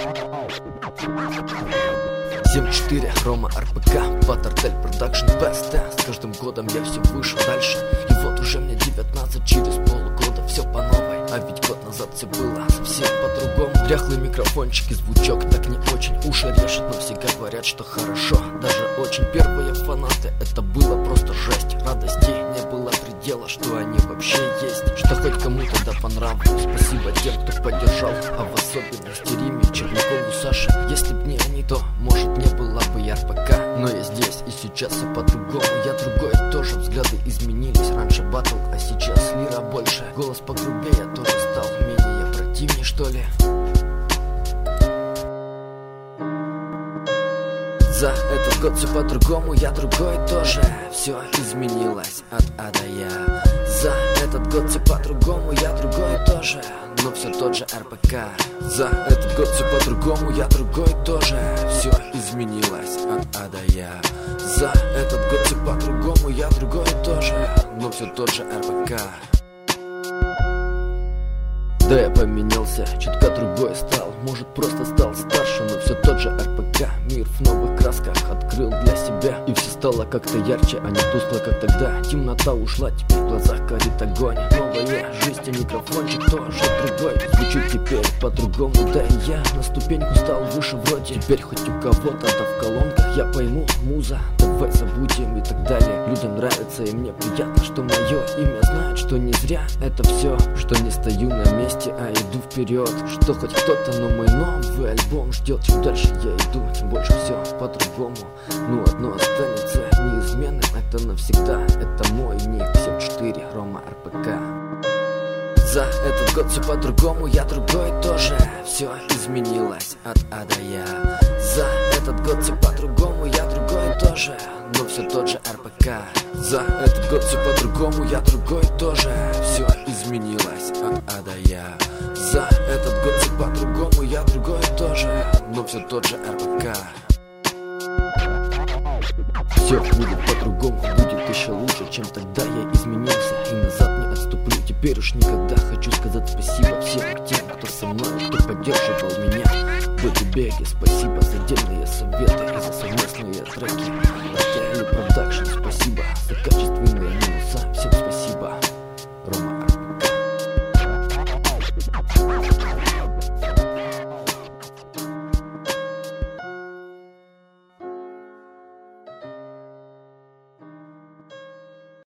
7-4, Рома, РПК, Паттертель, Продакшн, Бест. С каждым годом я все выше, дальше. И вот уже мне 19, через полгода все по новой. А ведь год назад все было совсем по-другому. Дряхлый микрофончик и звучок так не очень уши режет, но все говорят, что хорошо, даже очень. Первые фанаты, это было просто жесть. Радости не было предела, что они вообще есть, что хоть кому-то да понравилось. Спасибо тем, кто поддержал, а в особенности Риме, Чернякову, Саше. Если б не они, то может не было бы и РПК. Но я здесь и сейчас все по-другому. Я другой тоже, взгляды изменились. Раньше батл, а сейчас лира больше. Голос погрубее тоже стал менее противнее, что ли. За этот год все по-другому, я другой тоже. Все изменилось от А до Я. За этот год все по-другому, я другой тоже, но все тот же РПК. За этот год все по-другому, я другой тоже. Все изменилось от А до Я. За этот год все по-другому, я другой тоже, но все тот же РПК. Да, я поменялся, чутка другой стал. Может, просто стал старше, но все тот же РПК. Мир в новых красках открыл для себя, и все стало как-то ярче, а не тускло, как тогда. Темнота ушла, теперь в глазах горит огонь. Новая жизнь, и микрофончик тоже другой. Звучит теперь по-другому, да и я на ступеньку стал выше вроде. Теперь хоть у кого-то да в колонках я пойму, муза, давай забудем и так далее. Людям нравится, и мне приятно, что мое имя знают, что не зря это все, что не стою на месте, а иду вперед. Что хоть кто-то, но мой новый альбом ждет. Чем дальше я иду, тем больше все по-другому. Ну одно останется неизменным, это навсегда. Это мой ник 74, Рома, РПК. За этот год все по-другому, я другой тоже. Все изменилось от А до Я. За этот год все по-другому, я другой тоже, но все тот же РПК. За этот год все по-другому, я другой тоже. Все изменилось от А до Я. За этот год все по-другому, я другой тоже, но все тот же РПК. Все будет по-другому, будет еще лучше, чем тогда я изменился. И назад не отступлю, теперь уж никогда. Хочу сказать спасибо всем тем, кто со мной, кто поддерживал меня в этой беге. Спасибо за дельные советы и за совместные треки. Паттертель, Продакшн, спасибо за качественные минуса. Всем спасибо.